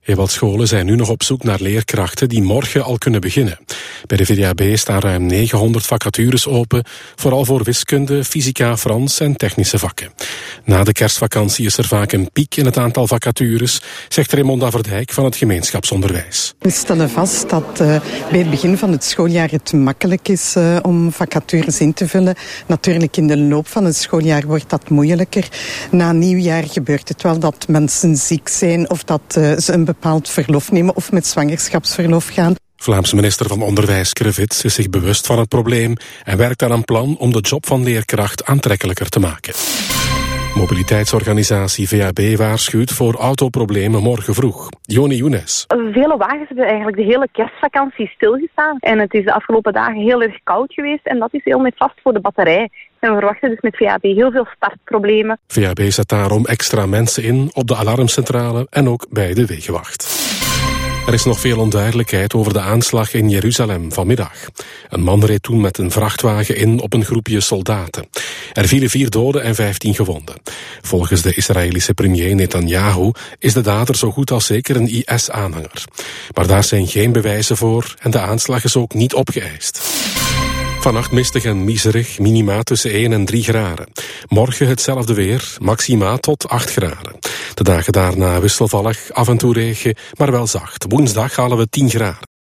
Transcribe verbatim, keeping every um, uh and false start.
Heel wat scholen zijn nu nog op zoek naar leerkrachten die morgen al kunnen beginnen. Bij de V D A B staan ruim negenhonderd vacatures open, vooral voor wiskunde, fysica, Frans en technische vakken. Na de kerstvakantie is er vaak een piek in het aantal vacatures, zegt Raymonda Verdijk van het gemeenschapsonderwijs. We stellen vast dat uh, bij het begin van het schooljaar het makkelijk is uh, om vacatures in te vullen. Natuurlijk in de loop van het schooljaar wordt dat moeilijker. Na nieuwjaar gebeurt het wel dat mensen ziek zijn of dat uh, ze een bepaald verlof nemen of met zwangerschapsverlof gaan. Vlaamse minister van Onderwijs Krevits is zich bewust van het probleem en werkt aan een plan om de job van leerkracht aantrekkelijker te maken. Mobiliteitsorganisatie V A B waarschuwt voor autoproblemen morgen vroeg. Joni Younes. Vele wagens hebben eigenlijk de hele kerstvakantie stilgestaan. En het is de afgelopen dagen heel erg koud geweest en dat is heel nefast voor de batterij. En we verwachten dus met V A B heel veel startproblemen. V A B zet daarom extra mensen in op de alarmcentrale en ook bij de wegenwacht. Er is nog veel onduidelijkheid over de aanslag in Jeruzalem vanmiddag. Een man reed toen met een vrachtwagen in op een groepje soldaten. Er vielen vier doden en vijftien gewonden. Volgens de Israëlische premier Netanyahu is de dader zo goed als zeker een I S-aanhanger. Maar daar zijn geen bewijzen voor en de aanslag is ook niet opgeëist. Vannacht mistig en miserig, minima tussen één en drie graden. Morgen hetzelfde weer, maxima tot acht graden. De dagen daarna wisselvallig, af en toe regen, maar wel zacht. Woensdag halen we tien graden.